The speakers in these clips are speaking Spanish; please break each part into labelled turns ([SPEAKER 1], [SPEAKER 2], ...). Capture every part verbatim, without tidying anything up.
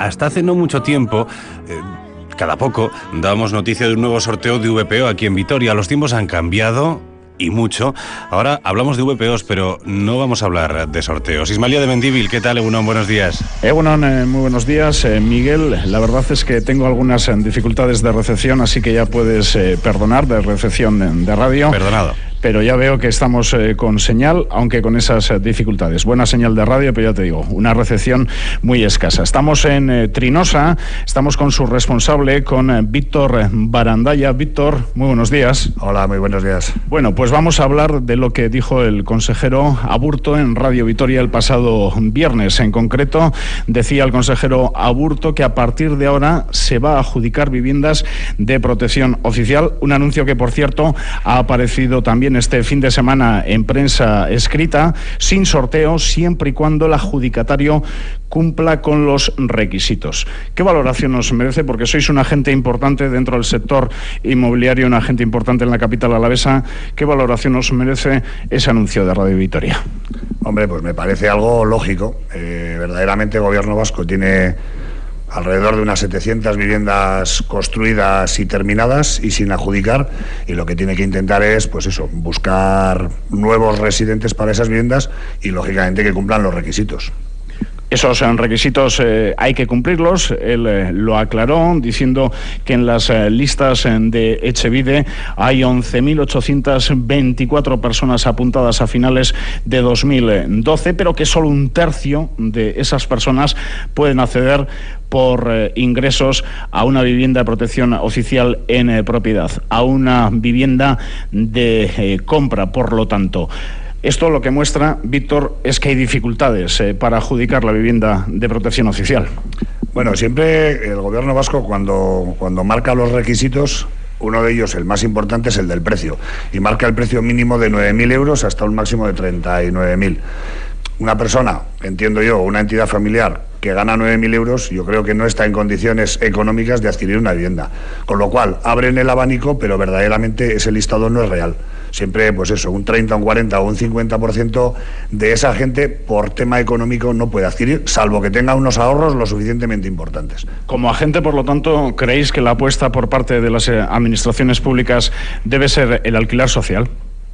[SPEAKER 1] hasta hace no mucho tiempo, eh, cada poco, dábamos noticia de un nuevo sorteo de V P O aquí en Vitoria. Los tiempos han cambiado y mucho. Ahora hablamos de V P Os, pero no vamos a hablar de sorteos. Ismalia de Mendívil, ¿qué tal, Egunon? Buenos días.
[SPEAKER 2] Egunon, eh, muy buenos días. Eh, Miguel, la verdad es que tengo algunas eh, dificultades de recepción, así que ya puedes eh, perdonar, de recepción de, de radio.
[SPEAKER 1] Perdonado.
[SPEAKER 2] Pero ya veo que estamos eh, con señal, aunque con esas eh, dificultades. Buena señal de radio, pero ya te digo, una recepción muy escasa. Estamos en eh, Trinosa, estamos con su responsable, con eh, Víctor Barandalla. Víctor, muy buenos días.
[SPEAKER 3] Hola, muy buenos días.
[SPEAKER 2] Bueno, pues vamos a hablar de lo que dijo el consejero Aburto en Radio Vitoria el pasado viernes. En concreto, decía el consejero Aburto que a partir de ahora se va a adjudicar viviendas de protección oficial. Un anuncio que, por cierto, ha aparecido también este fin de semana en prensa escrita, sin sorteo, siempre y cuando el adjudicatario cumpla con los requisitos. ¿Qué valoración nos merece? Porque sois un agente importante dentro del sector inmobiliario, un agente importante en la capital alavesa. ¿Qué valoración nos merece ese anuncio de Radio Vitoria?
[SPEAKER 3] Hombre, pues me parece algo lógico. Eh, verdaderamente el Gobierno vasco tiene alrededor de unas setecientas viviendas construidas y terminadas y sin adjudicar, y lo que tiene que intentar es, pues eso, buscar nuevos residentes para esas viviendas y, lógicamente, que cumplan los requisitos.
[SPEAKER 2] Esos requisitos eh, hay que cumplirlos. Él eh, lo aclaró diciendo que en las eh, listas eh, de Etxebide hay once mil ochocientas veinticuatro personas apuntadas a finales de dos mil doce, pero que solo un tercio de esas personas pueden acceder por eh, ingresos a una vivienda de protección oficial en eh, propiedad, a una vivienda de eh, compra, por lo tanto. Esto lo que muestra, Víctor, es que hay dificultades eh, para adjudicar la vivienda de protección oficial.
[SPEAKER 3] Bueno, siempre el Gobierno vasco, cuando, cuando marca los requisitos, uno de ellos, el más importante, es el del precio, y marca el precio mínimo de nueve mil euros hasta un máximo de treinta y nueve mil. Una persona, entiendo yo, una entidad familiar que gana nueve mil euros, yo creo que no está en condiciones económicas de adquirir una vivienda. Con lo cual, abren el abanico, pero verdaderamente ese listado no es real. Siempre, pues eso, un treinta, un cuarenta o un cincuenta por ciento de esa gente, por tema económico, no puede adquirir, salvo que tenga unos ahorros lo suficientemente importantes.
[SPEAKER 2] Como agente, por lo tanto, ¿creéis que la apuesta por parte de las administraciones públicas debe ser el alquiler social?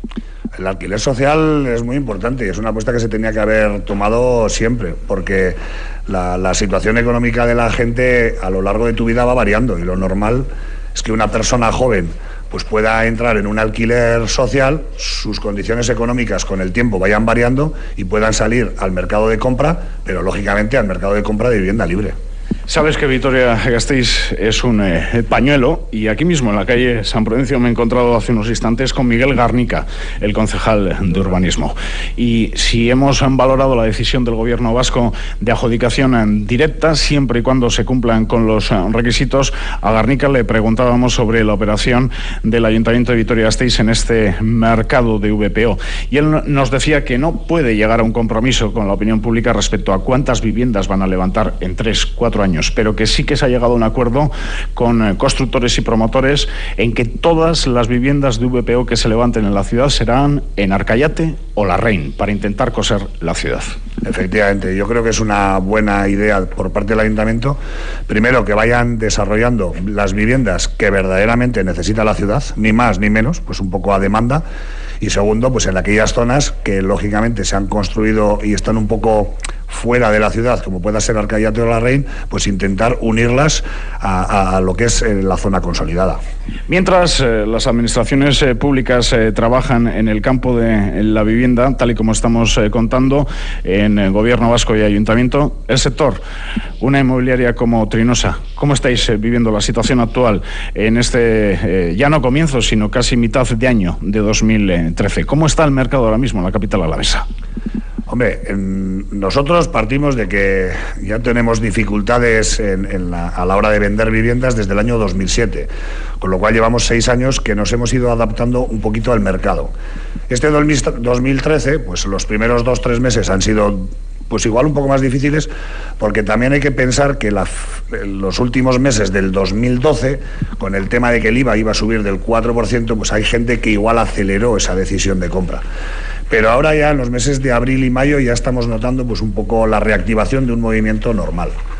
[SPEAKER 3] El alquiler social es muy importante y es una apuesta que se tenía que haber tomado siempre, porque la, la situación económica de la gente a lo largo de tu vida va variando, y lo normal es que una persona joven pues pueda entrar en un alquiler social, sus condiciones económicas con el tiempo vayan variando y puedan salir al mercado de compra, pero lógicamente al mercado de compra de vivienda libre.
[SPEAKER 2] Sabes que Vitoria-Gasteiz es un eh, pañuelo, y aquí mismo en la calle San Prudencio me he encontrado hace unos instantes con Miguel Garnica, el concejal de urbanismo. Y si hemos valorado la decisión del Gobierno vasco de adjudicación directa, siempre y cuando se cumplan con los requisitos, a Garnica le preguntábamos sobre la operación del Ayuntamiento de Vitoria-Gasteiz en este mercado de V P O. Y él nos decía que no puede llegar a un compromiso con la opinión pública respecto a cuántas viviendas van a levantar en tres, cuatro años, pero que sí que se ha llegado a un acuerdo con eh, constructores y promotores en que todas las viviendas de V P O que se levanten en la ciudad serán en Arcayate o Larraín, para intentar coser la ciudad.
[SPEAKER 3] Efectivamente, yo creo que es una buena idea por parte del Ayuntamiento, primero, que vayan desarrollando las viviendas que verdaderamente necesita la ciudad, ni más ni menos, pues un poco a demanda, y segundo, pues en aquellas zonas que lógicamente se han construido y están un poco fuera de la ciudad, como pueda ser Arcayate o Larraín, pues intentar unirlas a, a, a lo que es eh, la zona consolidada.
[SPEAKER 2] Mientras eh, las administraciones eh, públicas eh, trabajan en el campo de en la vivienda, tal y como estamos eh, contando, en el Gobierno vasco y Ayuntamiento, el sector, una inmobiliaria como Trinosa, ¿cómo estáis eh, viviendo la situación actual en este, eh, ya no comienzo, sino casi mitad de año de dos mil trece? ¿Cómo está el mercado ahora mismo en la capital alavesa?
[SPEAKER 3] Hombre, en, nosotros partimos de que ya tenemos dificultades en, en la, a la hora de vender viviendas desde el año dos mil siete, con lo cual llevamos seis años que nos hemos ido adaptando un poquito al mercado. Este dos mil trece, pues los primeros dos, tres meses han sido pues igual un poco más difíciles, porque también hay que pensar que la, los últimos meses del dos mil doce, con el tema de que el I V A iba a subir del cuatro por ciento, pues hay gente que igual aceleró esa decisión de compra. Pero ahora ya en los meses de abril y mayo ya estamos notando pues un poco la reactivación de un movimiento normal.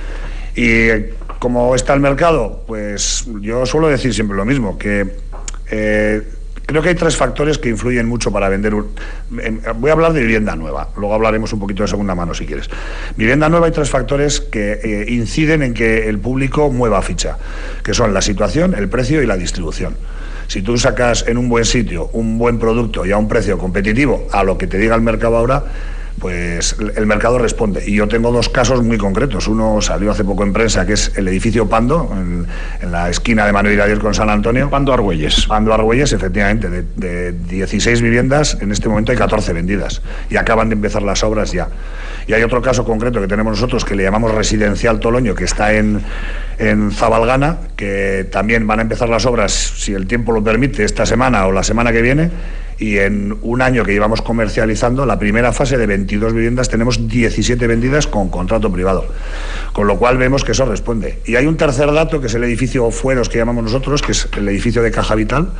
[SPEAKER 3] Y ¿cómo está el mercado? Pues yo suelo decir siempre lo mismo, que eh, creo que hay tres factores que influyen mucho para vender. Un, eh, voy a hablar de vivienda nueva, luego hablaremos un poquito de segunda mano si quieres. Vivienda nueva, hay tres factores que eh, inciden en que el público mueva ficha, que son la situación, el precio y la distribución. Si tú sacas en un buen sitio un buen producto y a un precio competitivo a lo que te diga el mercado ahora, pues el mercado responde. Y yo tengo dos casos muy concretos. Uno salió hace poco en prensa, que es el edificio Pando, en, en la esquina de Manuel Iradier con San Antonio.
[SPEAKER 2] Pando Argüelles.
[SPEAKER 3] Pando Argüelles, efectivamente. De, de dieciséis viviendas, en este momento hay catorce vendidas. Y acaban de empezar las obras ya. Y hay otro caso concreto que tenemos nosotros, que le llamamos Residencial Toloño, que está en, en Zabalgana, que también van a empezar las obras, si el tiempo lo permite, esta semana o la semana que viene. Y en un año que llevamos comercializando, la primera fase de veintidós viviendas, tenemos diecisiete vendidas con contrato privado. Con lo cual vemos que eso responde. Y hay un tercer dato, que es el edificio Fueros, que llamamos nosotros, que es el edificio de Caja Vital,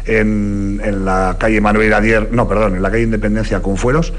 [SPEAKER 3] en, en la calle Manuel Iradier, no, perdón, en la calle Independencia con Fueros,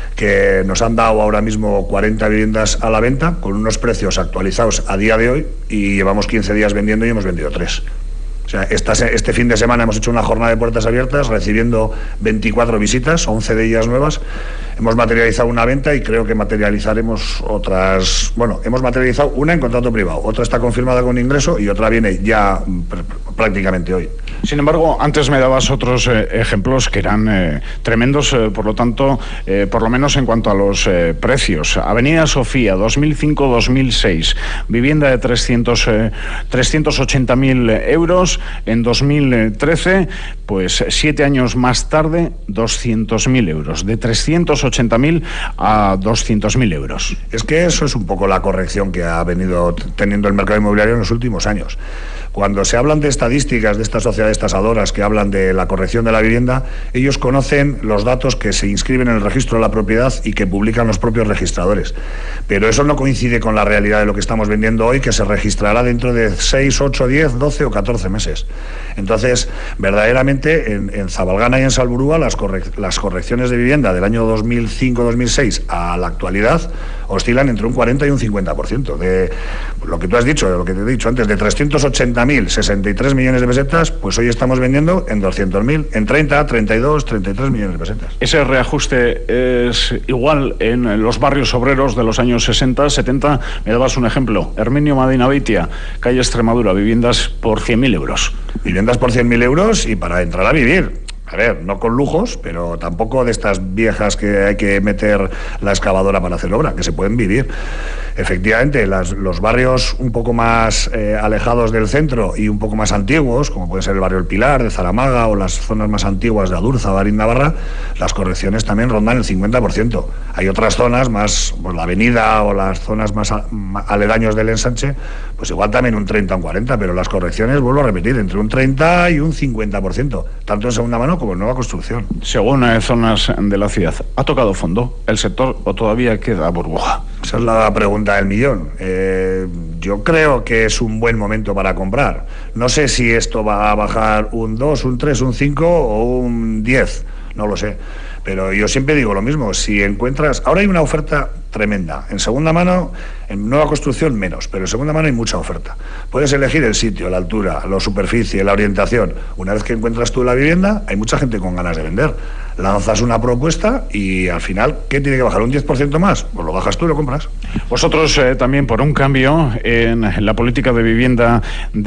[SPEAKER 3] que nos han dado ahora mismo cuarenta viviendas a la venta, con unos precios actualizados a día de hoy, y llevamos quince días vendiendo y hemos vendido tres. O sea, esta, este fin de semana hemos hecho una jornada de puertas abiertas, recibiendo veinticuatro visitas, once de ellas nuevas. Hemos materializado una venta y creo que materializaremos otras... Bueno, hemos materializado una en contrato privado, otra está confirmada con ingreso y otra viene ya prácticamente hoy.
[SPEAKER 2] Sin embargo, antes me dabas otros eh, ejemplos que eran eh, tremendos, eh, por lo tanto, eh, por lo menos en cuanto a los eh, precios. Avenida Sofía, dos mil cinco dos mil seis, vivienda de trescientos, eh, trescientos ochenta mil euros. En dos mil trece, pues siete años más tarde, doscientos mil euros. De trescientos ochenta mil a doscientos mil euros.
[SPEAKER 3] Es que eso es un poco la corrección que ha venido teniendo el mercado inmobiliario en los últimos años. Cuando se hablan de estadísticas de estas sociedades tasadoras que hablan de la corrección de la vivienda, ellos conocen los datos que se inscriben en el registro de la propiedad y que publican los propios registradores. Pero eso no coincide con la realidad de lo que estamos vendiendo hoy, que se registrará dentro de seis, ocho, diez, doce o catorce meses. Entonces, verdaderamente, en, en Zabalgana y en Salburúa, las, correc las correcciones de vivienda del año dos mil cinco dos mil seis a la actualidad oscilan entre un cuarenta y un cincuenta por ciento. De lo que tú has dicho, de lo que te he dicho antes, de trescientos ochenta mil, sesenta y tres millones de pesetas, pues hoy estamos vendiendo en doscientos mil, en treinta, treinta y dos, treinta y tres millones de pesetas.
[SPEAKER 2] Ese reajuste es igual en los barrios obreros de los años sesenta, setenta. Me dabas un ejemplo, Herminio Madina Beitia, calle Extremadura, viviendas por cien mil euros.
[SPEAKER 3] Viviendas por cien mil euros y para entrar a vivir. A ver, no con lujos, pero tampoco de estas viejas que hay que meter la excavadora para hacer obra, que se pueden vivir. Efectivamente, las, los barrios un poco más eh, alejados del centro y un poco más antiguos, como puede ser el barrio El Pilar, de Zaramaga, o las zonas más antiguas de Adurza, Barín Navarra, las correcciones también rondan el cincuenta por ciento. Hay otras zonas más, pues la avenida o las zonas más a, aledaños del ensanche, pues igual también un treinta o un cuarenta, pero las correcciones, vuelvo a repetir, entre un treinta y un cincuenta por ciento, tanto en segunda mano como en nueva construcción.
[SPEAKER 2] Según eh, zonas de la ciudad, ¿ha tocado fondo el sector o todavía queda burbuja?
[SPEAKER 3] Esa es la pregunta del millón. Eh, yo creo que es un buen momento para comprar. No sé si esto va a bajar un dos, un tres, un cinco o un diez, no lo sé. Pero yo siempre digo lo mismo, si encuentras... Ahora hay una oferta tremenda. En segunda mano, en nueva construcción menos, pero en segunda mano hay mucha oferta. Puedes elegir el sitio, la altura, la superficie, la orientación. Una vez que encuentras tú la vivienda, hay mucha gente con ganas de vender. Lanzas una propuesta y al final, ¿qué tiene que bajar? ¿Un diez por ciento más? Pues lo bajas tú y lo compras.
[SPEAKER 2] Vosotros eh, también, por un cambio en la política de vivienda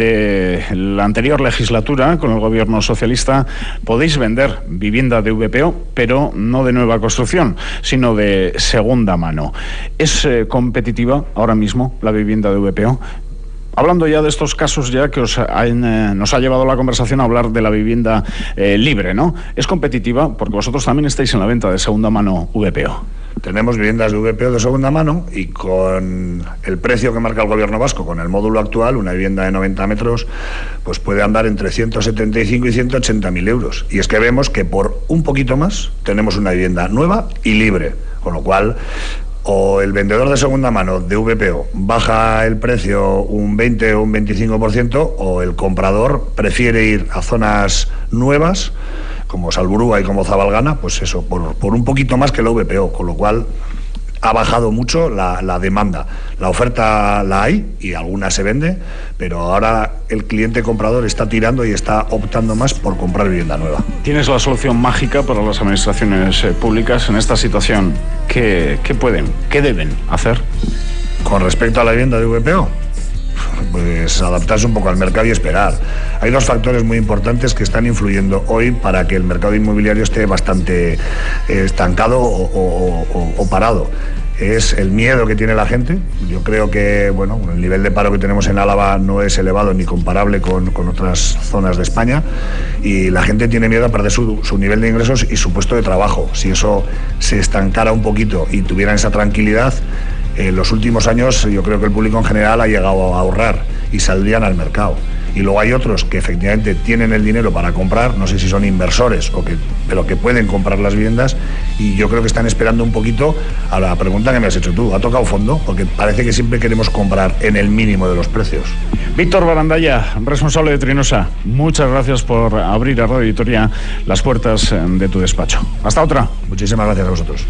[SPEAKER 2] de la anterior legislatura, con el gobierno socialista, podéis vender vivienda de V P O, pero no de nueva construcción, sino de segunda mano. ¿Es eh, competitiva ahora mismo la vivienda de V P O? Hablando ya de estos casos ya que os han, eh, nos ha llevado la conversación a hablar de la vivienda eh, libre, ¿no? ¿Es competitiva? Porque vosotros también estáis en la venta de segunda mano V P O.
[SPEAKER 3] Tenemos viviendas de V P O de segunda mano y con el precio que marca el gobierno vasco, con el módulo actual, una vivienda de noventa metros, pues puede andar entre ciento setenta y cinco y ciento ochenta mil euros. Y es que vemos que por un poquito más tenemos una vivienda nueva y libre, con lo cual... o el vendedor de segunda mano de V P O baja el precio un veinte o un veinticinco por ciento, o el comprador prefiere ir a zonas nuevas como Salburúa y como Zabalgana, pues eso, por, por un poquito más que la V P O, con lo cual ha bajado mucho la, la demanda. La oferta la hay y alguna se vende, pero ahora el cliente comprador está tirando y está optando más por comprar vivienda nueva.
[SPEAKER 2] ¿Tienes la solución mágica para las administraciones eh, públicas en esta situación? ¿Qué, qué pueden, qué deben hacer?
[SPEAKER 3] Con respecto a la vivienda de V P O, pues adaptarse un poco al mercado y esperar. Hay dos factores muy importantes que están influyendo hoy para que el mercado inmobiliario esté bastante eh, estancado o, o, o, o parado. Es el miedo que tiene la gente. Yo creo que bueno, el nivel de paro que tenemos en Álava no es elevado ni comparable con, con otras zonas de España, y la gente tiene miedo a perder su, su nivel de ingresos y su puesto de trabajo. Si eso se estancara un poquito y tuvieran esa tranquilidad, en los últimos años yo creo que el público en general ha llegado a ahorrar y saldrían al mercado. Y luego hay otros que efectivamente tienen el dinero para comprar, no sé si son inversores o que, pero que pueden comprar las viviendas, y yo creo que están esperando un poquito a la pregunta que me has hecho tú. ¿Ha tocado fondo? Porque parece que siempre queremos comprar en el mínimo de los precios.
[SPEAKER 2] Víctor Barandalla, responsable de Trinosa, muchas gracias por abrir a Radio Vitoria las puertas de tu despacho. Hasta otra.
[SPEAKER 3] Muchísimas gracias a vosotros.